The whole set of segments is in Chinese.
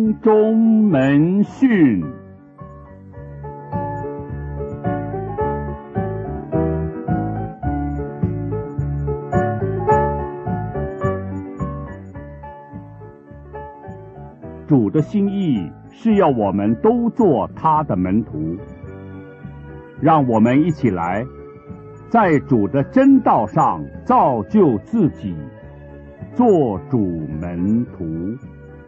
空中门讯。主的心意是要我们都做他的门徒，让我们一起来在主的真道上造就自己，做主门徒。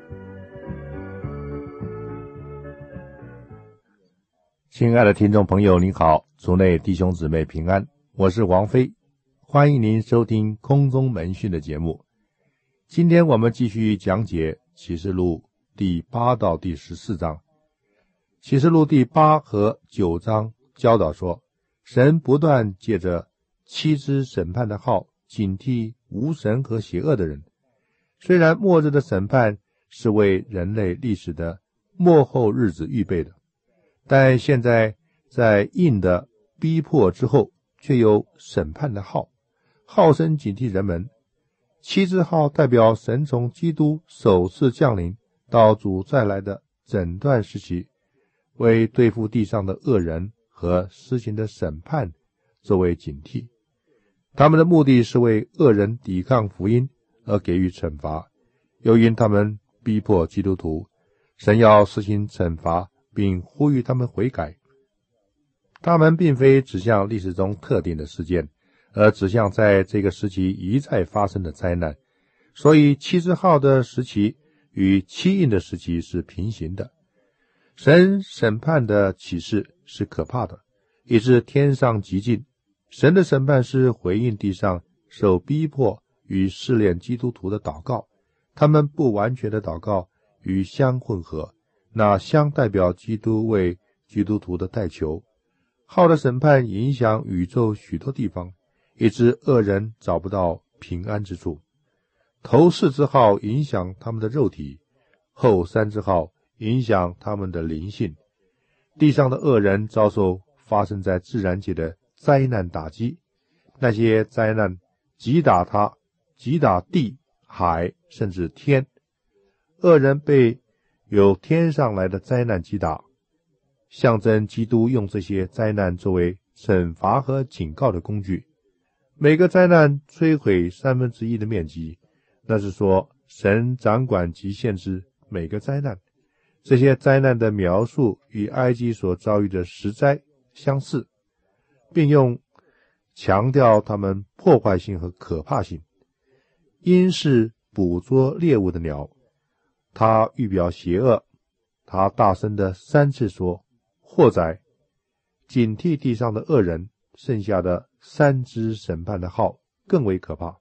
亲爱的听众朋友，您好，主内弟兄姊妹平安，我是王飞，欢迎您收听空中门讯的节目。今天我们继续讲解启示录第8到第14章。启示录第8和9章教导说，神不断借着7支审判的号警惕无神和邪恶的人。虽然末日的审判是为人类历史的末后日子预备的，但现在在印的逼迫之后，却有审判的号，号声警惕人们。7支号代表神从基督首次降临到主再来的整段时期，为对付地上的恶人和施行的审判作为警惕。他们的目的是为恶人抵抗福音而给予惩罚，又因他们逼迫基督徒，神要施行惩罚并呼吁他们悔改。他们并非指向历史中特定的事件，而指向在这个时期一再发生的灾难。所以7支号的时期与7印的时期是平行的。神审判的启示是可怕的，以致天上极近。神的审判是回应地上受逼迫与试炼基督徒的祷告，他们不完全的祷告与香混合，那香代表基督为基督徒的代求。号的审判影响宇宙许多地方，以致恶人找不到平安之处。头4支号影响他们的肉体，后3支号影响他们的灵性。地上的恶人遭受发生在自然界的灾难打击，那些灾难击打他，击打地、海，甚至天。恶人被由天上来的灾难击打，象征基督用这些灾难作为惩罚和警告的工具。每个灾难摧毁1/3的面积，那是说神掌管及限制每个灾难。这些灾难的描述与埃及所遭遇的10灾相似，并用强调它们破坏性和可怕性。鹰是捕捉猎物的鸟，它预表邪恶。它大声的3次说祸哉，警惕地上的恶人。剩下的3支审判的号更为可怕。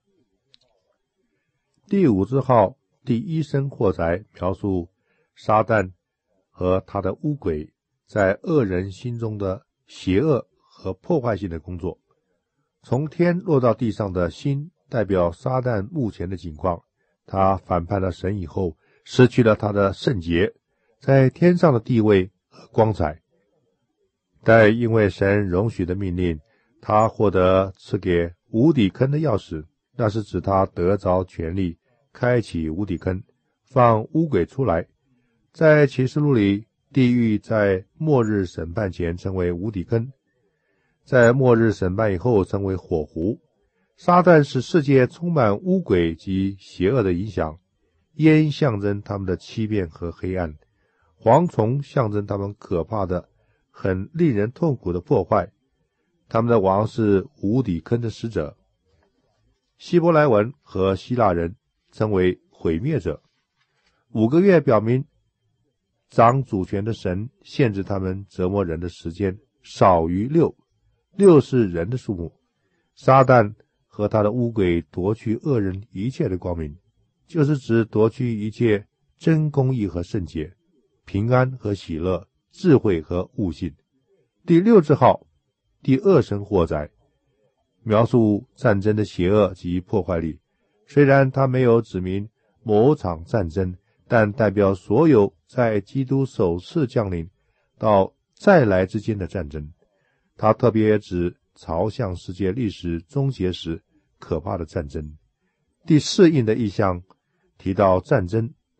第5支号第1声祸哉，描述撒旦和他的污鬼在恶人心中的邪恶和破坏性的工作。从天落到地上的星代表撒旦目前的境况，他反叛了神以后，失去了他的圣洁，在天上的地位和光彩。但因为神容许的命令，他获得赐给无底坑的钥匙，那是指他得着权力，开启无底坑，放污鬼出来。在启示录里，地狱在末日审判前称为无底坑，在末日审判以后称为火湖。撒旦使世界充满污鬼及邪恶的影响，烟象征他们的欺骗和黑暗，蝗虫象征他们可怕的、很令人痛苦的破坏。他们的王是无底坑的使者。希伯来文和希腊人称为毁灭者。5个月表明掌主权的神限制他们折磨人的时间少于6，6是人的数目。撒旦和他的污鬼夺去恶人一切的光明，就是指夺去一切真公义和圣洁，平安和喜乐，智慧和悟性。第6支号第2声祸哉，描述战争的邪恶及破坏力。虽然他没有指明某场战争，但代表所有在基督首次降临到再来之间的战争。他特别指朝向世界历史终结时可怕的战争。第4印的意象提到战争，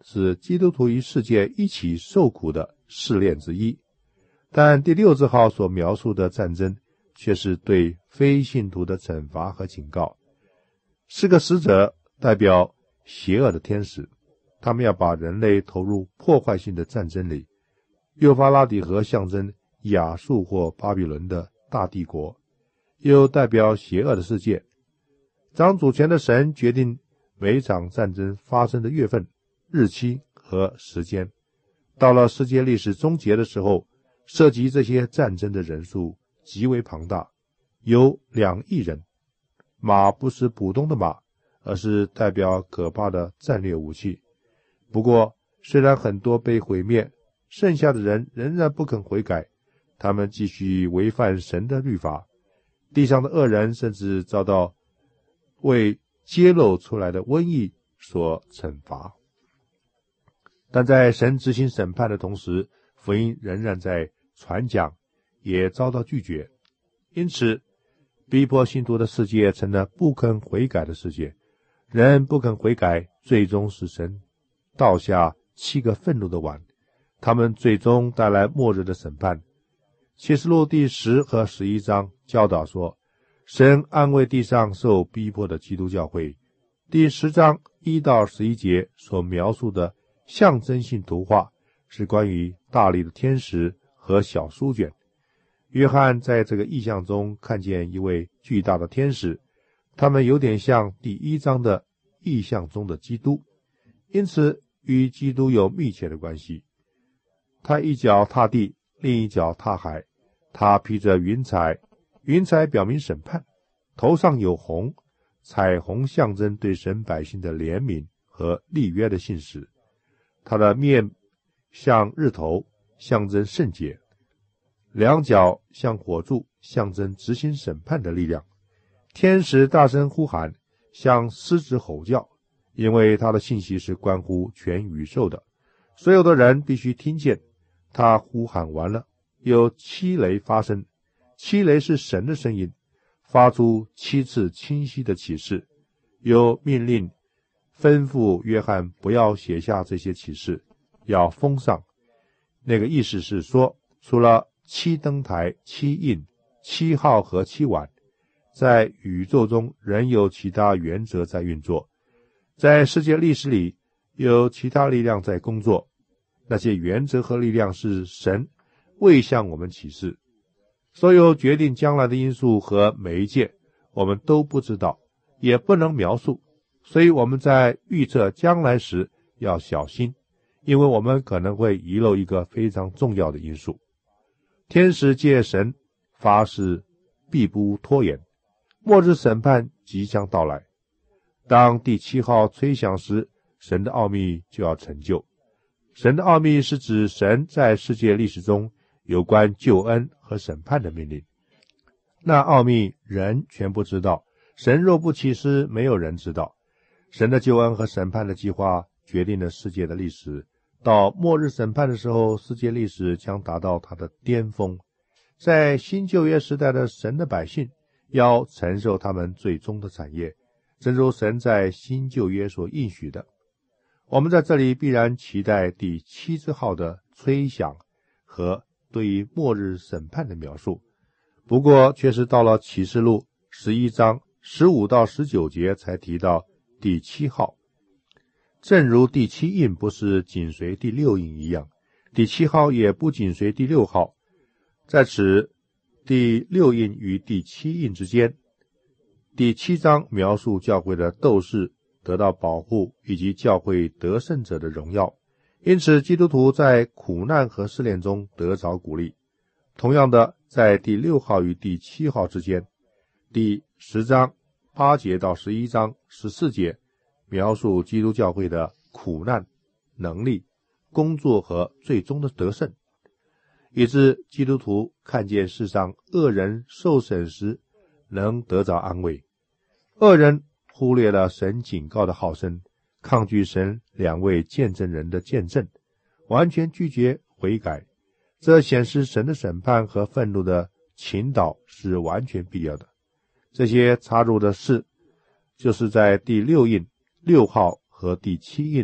是基督徒与世界一起受苦的试炼之一，但第6字号所描述的战争却是对非信徒的惩罚和警告。4个使者代表邪恶的天使，他们要把人类投入破坏性的战争里。幼发拉底河象征亚述或巴比伦的大帝国，又代表邪恶的世界。掌主权的神决定每场战争发生的月份、日期和时间。到了世界历史终结的时候，涉及这些战争的人数极为庞大，有2亿人。马不是普通的马，而是代表可怕的战略武器。不过，虽然很多被毁灭，剩下的人仍然不肯悔改，他们继续违反神的律法。地上的恶人甚至遭到为揭露出来的瘟疫所惩罚。但在神执行审判的同时，福音仍然在传讲，也遭到拒绝。因此，逼迫信徒的世界成了不肯悔改的世界。人不肯悔改，最终使神倒下7个愤怒的碗，他们最终带来末日的审判。启示录第10和11章教导说，神安慰地上受逼迫的基督教会。第10章1到11节所描述的象征性图画是关于大力的天使和小书卷。约翰在这个意象中看见一位巨大的天使，他们有点像第1章的意象中的基督，因此与基督有密切的关系。他一脚踏地，另一脚踏海，他披着云彩，云彩表明审判，头上有红，彩虹象征对神百姓的怜悯和立约的信使。他的面像日头，象征圣洁，两脚像火柱，象征执行审判的力量。天使大声呼喊，像狮子吼叫，因为他的信息是关乎全宇宙的，所有的人必须听见。他呼喊完了，有7雷发生，7雷是神的声音，发出7次清晰的启示。有命令吩咐约翰不要写下这些启示，要封上。那个意思是说，除了7灯台、7印、7号和7碗，在宇宙中仍有其他原则在运作。在世界历史里，有其他力量在工作，那些原则和力量是神未向我们启示。所有决定将来的因素和媒介，我们都不知道，也不能描述，所以我们在预测将来时要小心，因为我们可能会遗漏一个非常重要的因素。天使借神发誓必不拖延，末日审判即将到来。当第7号吹响时，神的奥秘就要成就。神的奥秘是指神在世界历史中有关救恩和审判的命令。那奥秘人全不知道，神若不启示，没有人知道。神的救恩和审判的计划决定了世界的历史。到末日审判的时候，世界历史将达到它的巅峰。在新旧约时代的神的百姓要承受他们最终的产业，正如神在新旧约所应许的。我们在这里必然期待第7支号的吹响和对于末日审判的描述，不过却是到了启示录11章15到19节才提到第7号。正如第7印不是紧随第6印一样，第7号也不紧随第6号。在此，第6印与第7印之间，第7章描述教会的斗士得到保护，以及教会得胜者的荣耀。因此，基督徒在苦难和试炼中得着鼓励。同样的，在第6号与第7号之间，第10章8节到11章14节描述基督教会的苦难、能力、工作和最终的得胜，以致基督徒看见世上恶人受审时能得着安慰。恶人忽略了神警告的号声，抗拒神2位见证人的见证，完全拒绝悔改。这显示神的审判和愤怒的倾倒是完全必要的。这些插入的事，就是在第6印6号和第7印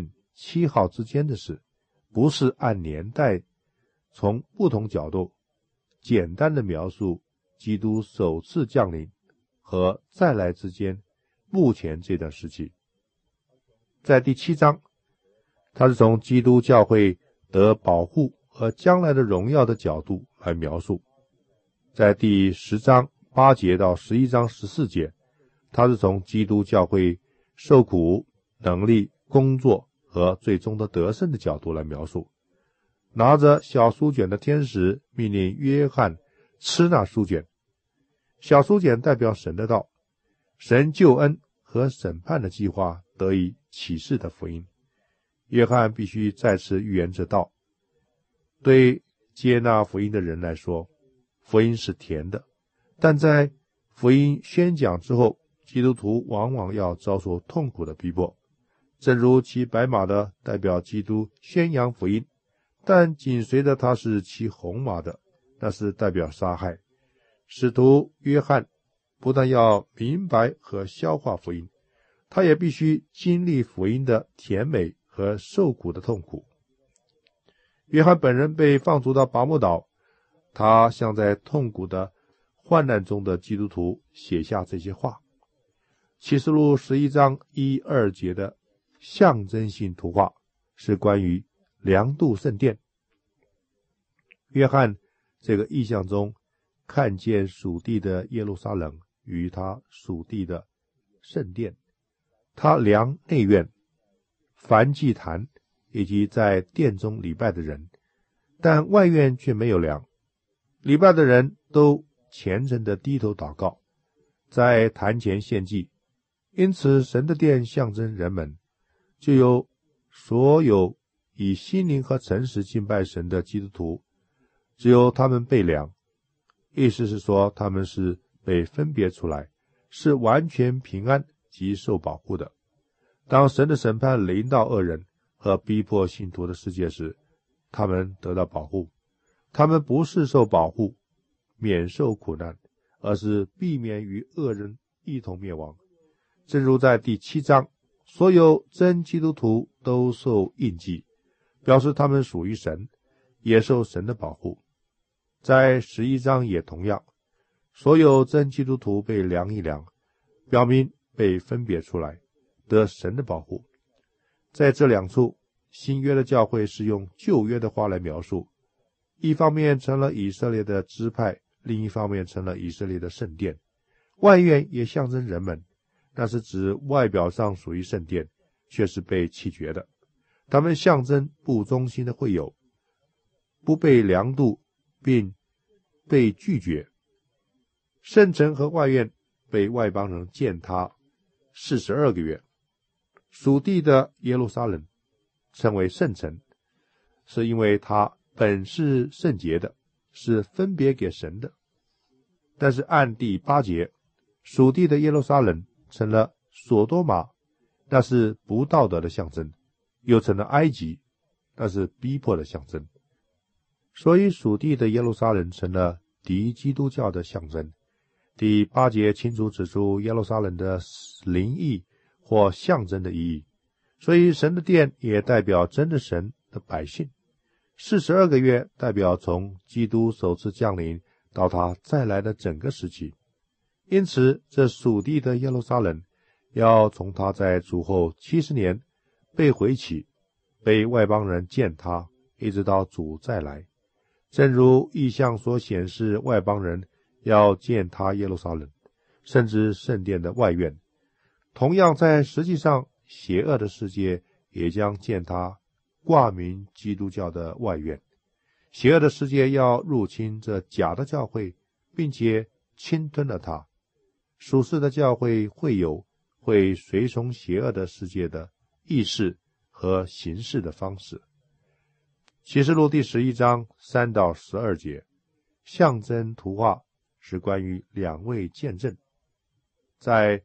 7号之间的事，不是按年代从不同角度简单的描述基督首次降临和再来之间目前这段时期。在第7章，它是从基督教会得保护和将来的荣耀的角度来描述。在第10章8节到11章14节，它是从基督教会受苦、能力、工作和最终的得胜的角度来描述。拿着小书卷的天使命令约翰吃那书卷。小书卷代表神的道，神救恩和审判的计划得以启示的福音。约翰必须再次预言这道。对接纳福音的人来说，福音是甜的，但在福音宣讲之后，基督徒往往要遭受痛苦的逼迫。正如骑白马的代表基督宣扬福音，但紧随着他是骑红马的，那是代表杀害。使徒约翰不但要明白和消化福音，他也必须经历福音的甜美和受苦的痛苦。约翰本人被放逐到拔摩岛，他向在痛苦的患难中的基督徒写下这些话。启示录11章1、2节的象征性图画是关于量度圣殿。约翰这个意象中看见属地的耶路撒冷与他属地的圣殿，他量内院、燔祭坛以及在殿中礼拜的人，但外院却没有量。礼拜的人都虔诚地低头祷告，在坛前献祭，因此神的殿象征人们，就有所有以心灵和诚实敬拜神的基督徒，只有他们被量，意思是说他们是被分别出来，是完全平安及受保护的。当神的审判临到恶人和逼迫信徒的世界时，他们得到保护。他们不是受保护免受苦难，而是避免与恶人一同灭亡。正如在第7章，所有真基督徒都受印记，表示他们属于神，也受神的保护。在11章也同样，所有真基督徒被量一量，表明被分别出来，得神的保护。在这两处，新约的教会是用旧约的话来描述，一方面成了以色列的支派，另一方面成了以色列的圣殿。外院也象征人们，那是指外表上属于圣殿，却是被弃绝的。他们象征不忠心的会友，不被量度并被拒绝。圣城和外院被外邦人践踏42个月。属地的耶路撒冷称为圣城，是因为它本是圣洁的，是分别给神的。但是按第8节，属地的耶路撒冷成了所多玛，那是不道德的象征，又成了埃及，那是逼迫的象征。所以属地的耶路撒冷成了敌基督教的象征。第8节清楚指出耶路撒冷的灵意或象征的意义，所以神的殿也代表真的神的百姓。42个月代表从基督首次降临到他再来的整个时期。因此这属地的耶路撒冷要从他在主后70年被毁弃，被外邦人践踏，一直到主再来。正如异象所显示，外邦人要践踏耶路撒冷，甚至圣殿的外院。同样在实际上，邪恶的世界也将践踏挂名基督教的外院。邪恶的世界要入侵这假的教会，并且侵吞了它。属世的教会会随从邪恶的世界的意识和行事的方式。启示录第11章3到12节，象征图画是关于2位见证。在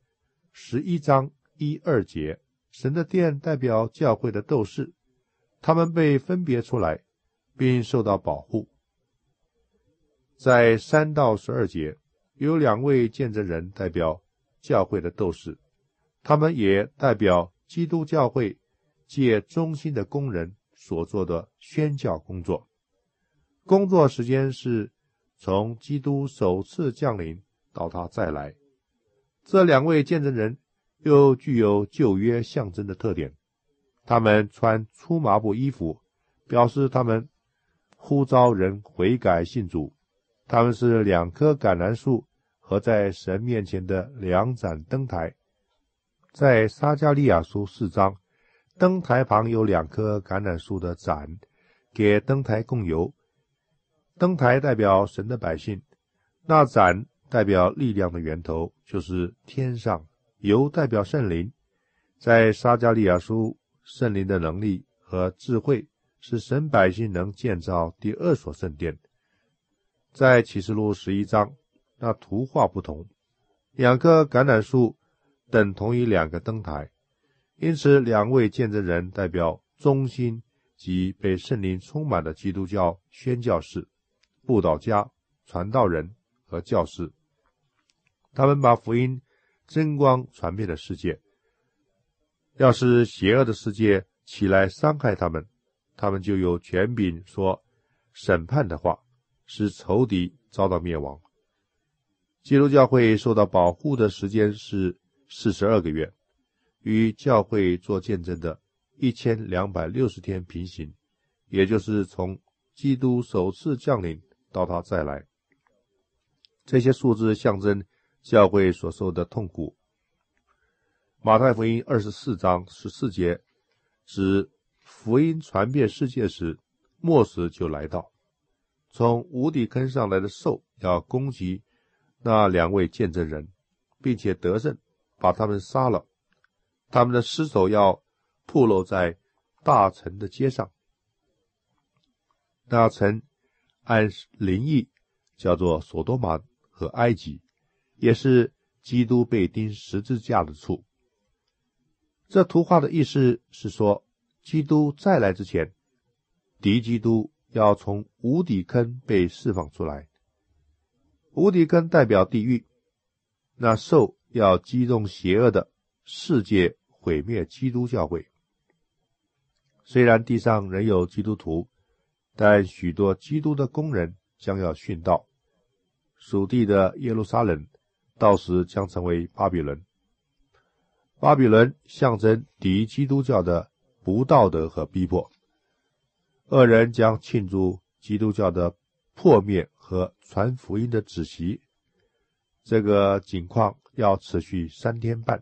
11章1、2节，神的殿代表教会的斗士，他们被分别出来，并受到保护。在3到12节，有2位见证人代表教会的斗士，他们也代表基督教会借忠心的工人所做的宣教工作。工作时间是从基督首次降临到他再来。这两位见证人又具有旧约象征的特点，他们穿粗麻布衣服，表示他们呼召人悔改信主。他们是2棵橄榄树和在神面前的2盏灯台。在撒迦利亚书4章，灯台旁有2棵橄榄树的盏，给灯台供油。灯台代表神的百姓，那盏代表力量的源头，就是天上，油代表圣灵。在撒迦利亚书，圣灵的能力和智慧使神百姓能建造第2所圣殿。在启示录11章，那图画不同，2棵橄榄树等同于2个灯台，因此2位见证人代表忠心及被圣灵充满的基督教宣教士、布道家、传道人和教士。他们把福音真光传遍了世界。要是邪恶的世界起来伤害他们，他们就有权柄说审判的话，使仇敌遭到灭亡。基督教会受到保护的时间是42个月，与教会做见证的1260天平行，也就是从基督首次降临到他再来。这些数字象征教会所受的痛苦。马太福音24章14节指福音传遍世界时，末时就来到。从无底坑上来的兽要攻击那2位见证人，并且得胜，把他们杀了。他们的尸首要暴露在大城的街上。那城按灵意叫做所多玛和埃及，也是基督被钉十字架的处。这图画的意思是说，基督再来之前，敌基督要从无底坑被释放出来。无底坑代表地狱，那兽要激动邪恶的世界，毁灭基督教会。虽然地上仍有基督徒，但许多基督的工人将要殉道。属地的耶路撒冷到时将成为巴比伦。巴比伦象征敌基督教的不道德和逼迫。恶人将庆祝基督教的破灭和传福音的止息。这个景况要持续3天半，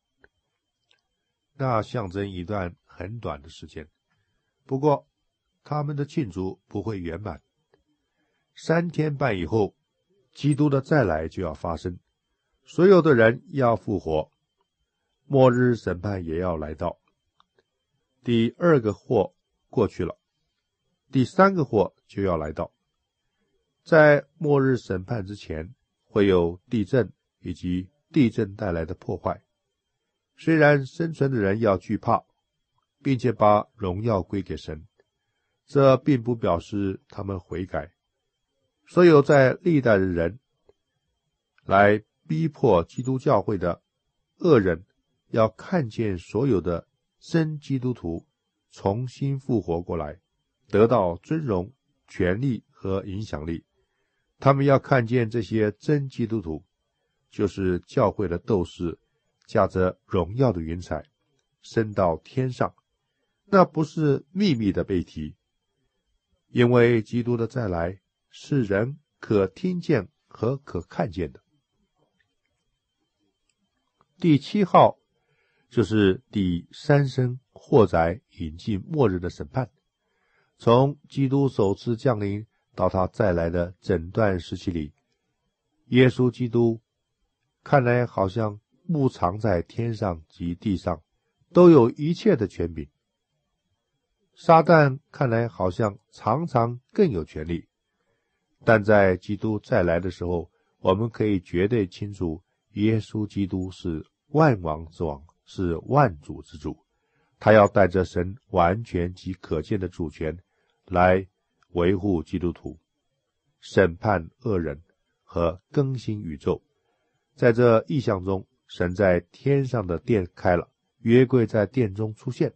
那象征一段很短的时间。不过他们的庆祝不会圆满。3天半以后，基督的再来就要发生，所有的人要复活，末日审判也要来到。第2个祸过去了，第3个祸就要来到。在末日审判之前，会有地震以及地震带来的破坏。虽然生存的人要惧怕，并且把荣耀归给神，这并不表示他们悔改。所有在历代的人来逼迫基督教会的恶人，要看见所有的真基督徒重新复活过来，得到尊荣、权力和影响力。他们要看见这些真基督徒，就是教会的斗士，驾着荣耀的云彩升到天上。那不是秘密的被提，因为基督的再来是人可听见和可看见的。第7号就是第3声祸灾引进末日的审判。从基督首次降临到他再来的整段时期里，耶稣基督看来好像牧藏在天上及地上，都有一切的权柄。撒旦看来好像常常更有权力，但在基督再来的时候，我们可以绝对清楚，耶稣基督是万王之王，是万主之主。他要带着神完全及可见的主权来维护基督徒，审判恶人和更新宇宙。在这意象中，神在天上的殿开了，约柜在殿中出现，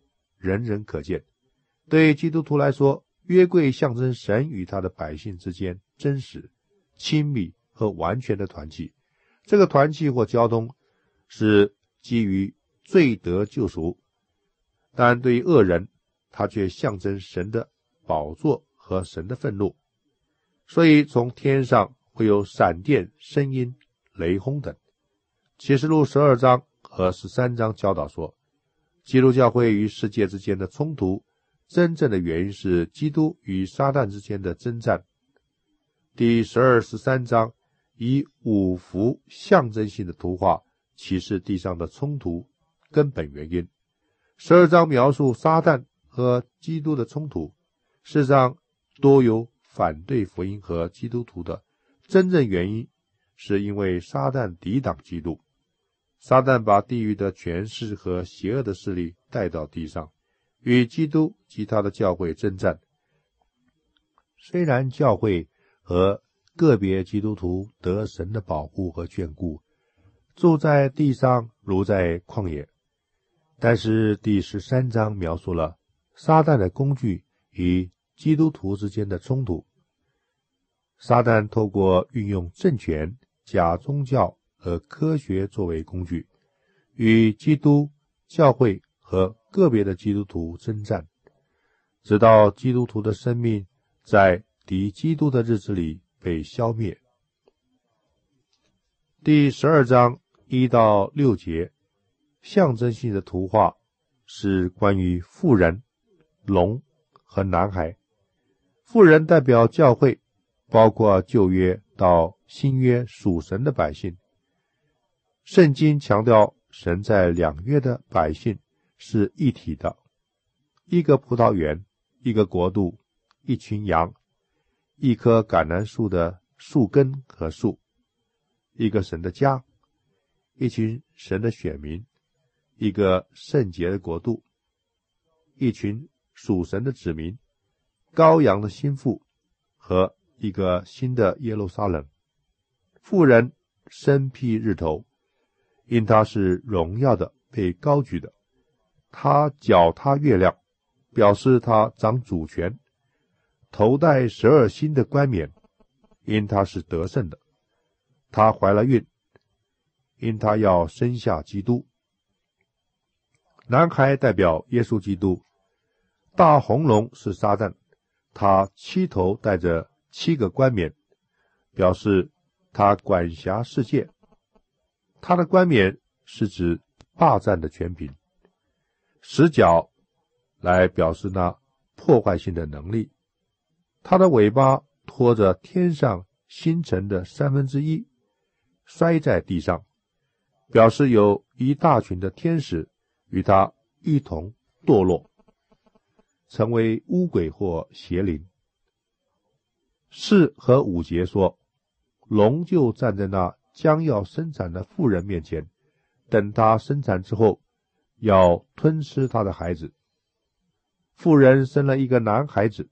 人人可见。对基督徒来说，约柜象征神与他的百姓之间真实、亲密和完全的团契。这个团契或交通是基于罪得救赎，但对于恶人，它却象征神的宝座和神的愤怒。所以从天上会有闪电、声音、雷轰等。启示录12章和13章教导说，基督教会与世界之间的冲突，真正的原因是基督与撒旦之间的征战。第12、13章以五幅象征性的图画启示地上的冲突根本原因。12章描述撒旦和基督的冲突，事实上多有反对福音和基督徒的真正原因，是因为撒旦抵挡基督。撒旦把地狱的权势和邪恶的势力带到地上，与基督及他的教会征战。虽然教会和个别基督徒得神的保护和眷顾，住在地上如在旷野，但是第13章描述了撒旦的工具与基督徒之间的冲突。撒旦透过运用政权、假宗教和科学作为工具，与基督、教会和个别的基督徒征战，直到基督徒的生命在敌基督的日子里被消灭。第12章1到6节象征性的图画是关于妇人、龙和男孩。妇人代表教会，包括旧约到新约属神的百姓。圣经强调神在两约的百姓是一体的，一个葡萄园，一个国度，一群羊，一棵橄榄树的树根和树，一个神的家，一群神的选民，一个圣洁的国度，一群属神的子民，羔羊的心腹和一个新的耶路撒冷。妇人身披日头，因他是荣耀的被高举的，他脚踏月亮，表示他掌主权，头戴12星的冠冕，因他是得胜的，他怀了孕，因他要生下基督。男孩代表耶稣基督，大红龙是撒旦，他7头带着7个冠冕，表示他管辖世界。他的冠冕是指霸占的权柄。10角来表示那破坏性的能力。他的尾巴拖着天上星辰的1/3，摔在地上，表示有一大群的天使与他一同堕落，成为污鬼或邪灵。4和5节说，龙就站在那将要生产的妇人面前，等她生产之后，要吞吃她的孩子。妇人生了一个男孩子，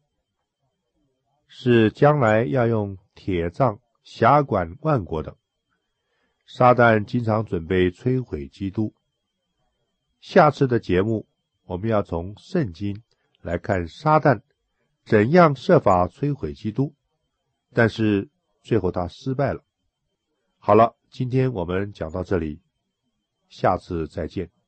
是将来要用铁杖辖管万国的。撒旦经常准备摧毁基督。下次的节目，我们要从圣经来看撒旦怎样设法摧毁基督，但是最后他失败了。好了，今天我们讲到这里，下次再见。